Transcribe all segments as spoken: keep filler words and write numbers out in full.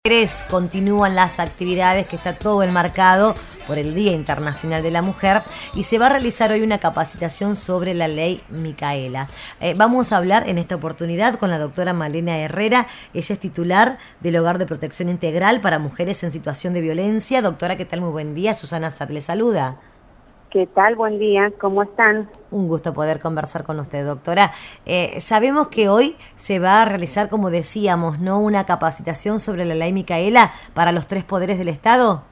Mujeres continúan las actividades que está todo enmarcado por el Día Internacional de la Mujer y se va a realizar hoy una capacitación sobre la ley Micaela. Eh, vamos a hablar en esta oportunidad con la doctora Malena Herrera. Ella es titular del Hogar de Protección Integral para Mujeres en Situación de Violencia. Doctora, ¿qué tal? Muy buen día. Susana Sat le saluda. ¿Qué tal? Buen día. ¿Cómo están? Un gusto poder conversar con usted, doctora. Eh, sabemos que hoy se va a realizar, como decíamos, ¿no?, una capacitación sobre la ley Micaela para los tres poderes del Estado.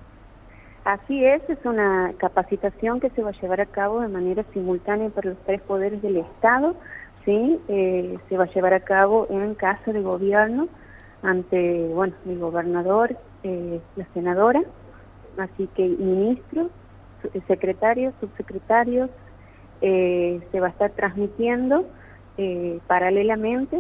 Así es, es una capacitación que se va a llevar a cabo de manera simultánea para los tres poderes del Estado, ¿sí? Eh, se va a llevar a cabo en Casa de Gobierno ante, bueno, el gobernador, eh, la senadora, así que ministros, secretarios, subsecretarios, eh, se va a estar transmitiendo eh, paralelamente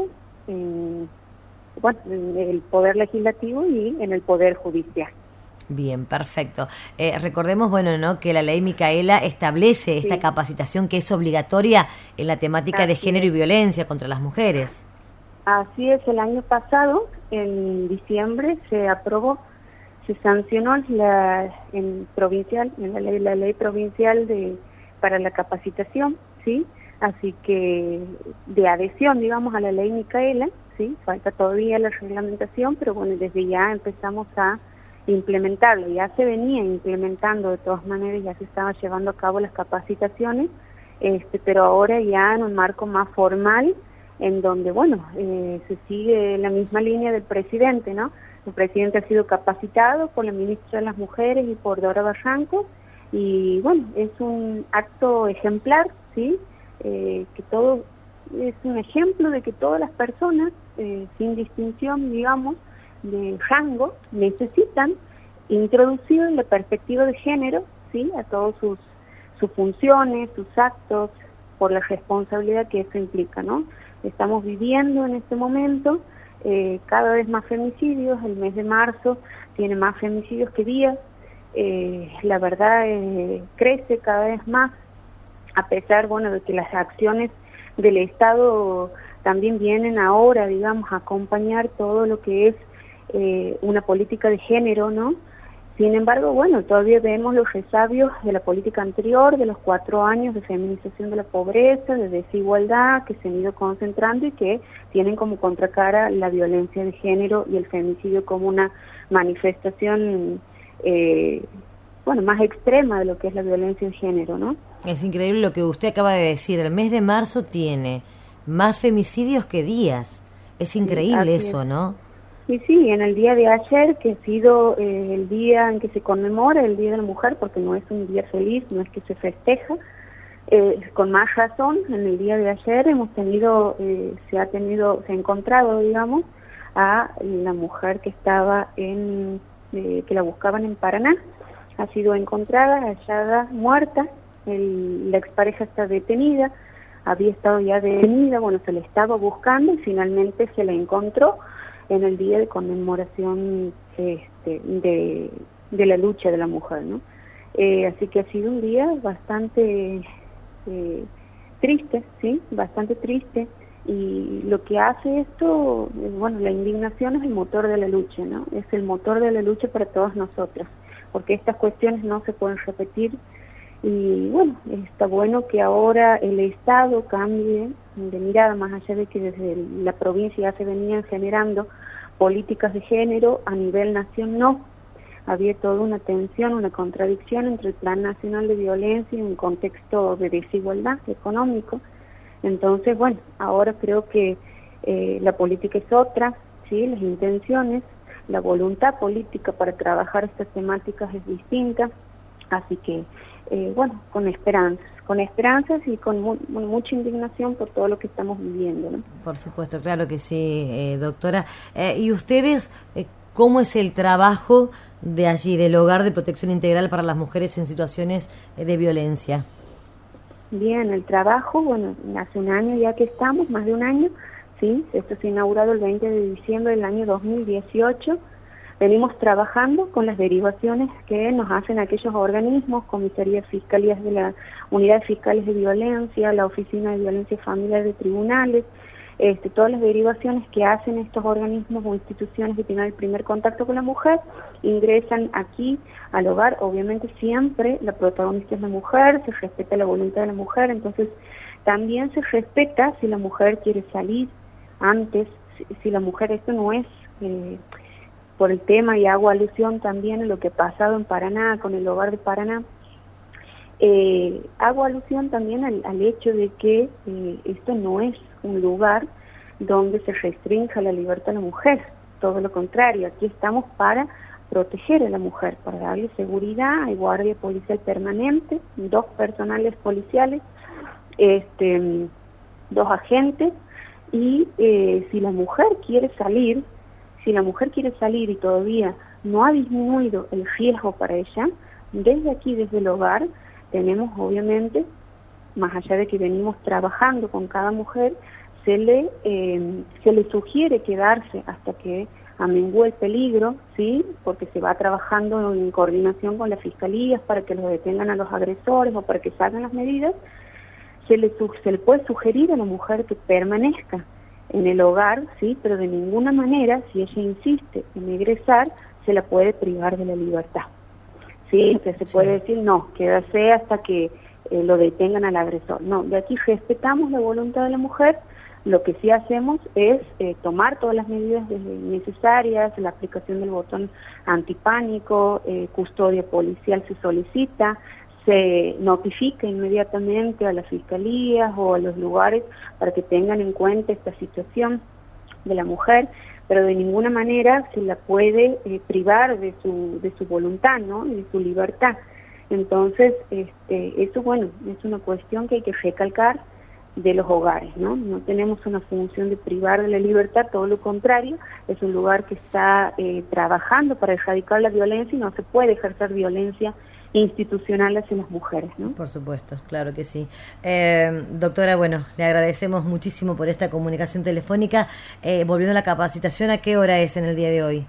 en, bueno, en el Poder Legislativo y en el Poder Judicial. Bien, perfecto. Eh, recordemos, bueno, ¿no?, que la ley Micaela establece esta Sí. capacitación que es obligatoria en la temática Así de género es. y violencia contra las mujeres. Así es, el año pasado, en diciembre, se aprobó, se sancionó la en provincial, en la ley, la ley provincial de para la capacitación, ¿sí? Así que de adhesión, digamos, a la ley Micaela, ¿sí? Falta todavía la reglamentación, pero bueno, desde ya empezamos a implementarlo. Ya se venía implementando de todas maneras, ya se estaban llevando a cabo las capacitaciones, este, pero ahora ya en un marco más formal, en donde, bueno, eh, se sigue la misma línea del presidente, ¿no? El presidente ha sido capacitado por la ministra de las Mujeres y por Dora Barranco, y bueno, es un acto ejemplar, ¿sí? Eh, que todo es un ejemplo de que todas las personas, eh, sin distinción, digamos, de rango, necesitan introducir la perspectiva de género, ¿sí?, a todas sus, sus funciones, sus actos, por la responsabilidad que eso implica, ¿no? Estamos viviendo en este momento eh, cada vez más femicidios. El mes de marzo tiene más femicidios que días. Eh, la verdad eh, crece cada vez más, a pesar, bueno, de que las acciones del Estado también vienen ahora, digamos, a acompañar todo lo que es eh, una política de género, ¿no? Sin embargo, bueno, todavía vemos los resabios de la política anterior, de los cuatro años de feminización de la pobreza, de desigualdad, que se han ido concentrando y que tienen como contracara la violencia de género y el femicidio como una manifestación, eh, bueno, más extrema de lo que es la violencia de género, ¿no? Es increíble lo que usted acaba de decir. El mes de marzo tiene más femicidios que días. Es increíble Sí, eso, es. ¿no? Y sí, en el día de ayer, que ha sido eh, el día en que se conmemora el Día de la Mujer, porque no es un día feliz, no es que se festeja, eh, con más razón, en el día de ayer hemos tenido, eh, se ha tenido, se ha encontrado, digamos, a la mujer que estaba en, eh, que la buscaban en Paraná, ha sido encontrada, hallada, muerta, el, la expareja está detenida, había estado ya detenida, bueno, se la estaba buscando y finalmente se la encontró en el día de conmemoración este, de, de la lucha de la mujer, ¿no? Eh, así que ha sido un día bastante eh, triste, ¿sí? Bastante triste, y lo que hace esto, eh, bueno, la indignación es el motor de la lucha, ¿no? Es el motor de la lucha para todas nosotras, porque estas cuestiones no se pueden repetir. Y bueno, está bueno que ahora el Estado cambie de mirada, más allá de que desde la provincia ya se venían generando políticas de género, a nivel nacional no. Había toda una tensión, una contradicción entre el Plan Nacional de Violencia y un contexto de desigualdad económico. Entonces, bueno, ahora creo que eh, la política es otra, ¿sí? Las intenciones, la voluntad política para trabajar estas temáticas es distinta. Así que, eh, bueno, con esperanzas, con esperanzas y con mu mucha indignación por todo lo que estamos viviendo, ¿no? Por supuesto, claro que sí, eh, doctora. Eh, ¿Y ustedes, eh, cómo es el trabajo de allí, del Hogar de Protección Integral para las Mujeres en Situaciones eh, de Violencia? Bien, el trabajo, bueno, hace un año ya que estamos, más de un año, sí, esto se ha inaugurado el veinte de diciembre del año dos mil dieciocho. Venimos trabajando con las derivaciones que nos hacen aquellos organismos, comisarías fiscalías de la Unidad de Fiscales de Violencia, la Oficina de Violencia Familiar de Tribunales, este, todas las derivaciones que hacen estos organismos o instituciones que tienen el primer contacto con la mujer, ingresan aquí al hogar. Obviamente siempre la protagonista es la mujer, se respeta la voluntad de la mujer, entonces también se respeta si la mujer quiere salir antes, si, si la mujer, esto no es eh, por el tema, y hago alusión también a lo que ha pasado en Paraná, con el hogar de Paraná, eh, hago alusión también al, al hecho de que eh, esto no es un lugar donde se restrinja la libertad de la mujer, todo lo contrario, aquí estamos para proteger a la mujer, para darle seguridad. Hay guardia policial permanente, dos personales policiales, este, dos agentes, y eh, si la mujer quiere salir, si la mujer quiere salir y todavía no ha disminuido el riesgo para ella, desde aquí, desde el hogar, tenemos obviamente, más allá de que venimos trabajando con cada mujer, se le, eh, se le sugiere quedarse hasta que amenguó el peligro, ¿sí? Porque se va trabajando en coordinación con las fiscalías para que los detengan a los agresores o para que salgan las medidas. Se le, se le puede sugerir a la mujer que permanezca en el hogar, ¿sí? Pero de ninguna manera, si ella insiste en egresar, se la puede privar de la libertad. ¿Sí? O sea, se puede decir, no, quédase hasta que eh, lo detengan al agresor. No, de aquí respetamos la voluntad de la mujer. Lo que sí hacemos es eh, tomar todas las medidas necesarias, la aplicación del botón antipánico, eh, custodia policial se solicita, se notifica inmediatamente a las fiscalías o a los lugares para que tengan en cuenta esta situación de la mujer, pero de ninguna manera se la puede eh, privar de su, de su voluntad, ¿no? Y de su libertad. Entonces, este, eso, bueno, es una cuestión que hay que recalcar de los hogares, ¿no? No tenemos una función de privar de la libertad, todo lo contrario, es un lugar que está eh, trabajando para erradicar la violencia y no se puede ejercer violencia institucional hacia las mujeres, ¿no? Por supuesto, claro que sí. Eh, doctora, bueno, le agradecemos muchísimo por esta comunicación telefónica. Eh, volviendo a la capacitación, ¿a qué hora es en el día de hoy?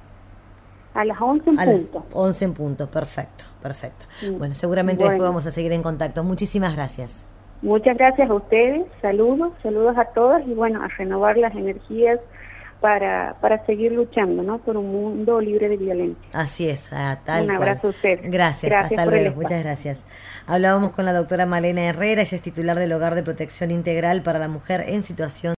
A las once en a punto. Las once en punto, perfecto, perfecto. Sí. Bueno, seguramente Bueno. después vamos a seguir en contacto. Muchísimas gracias. Muchas gracias a ustedes, saludos, saludos a todas y bueno, a renovar las energías para, para seguir luchando, ¿no? Por un mundo libre de violencia. Así es, a tal Un abrazo cual. a usted. Gracias, Gracias hasta por el luego, espacio. muchas gracias. Hablábamos con la doctora Malena Herrera, ella es titular del Hogar de Protección Integral para la Mujer en Situación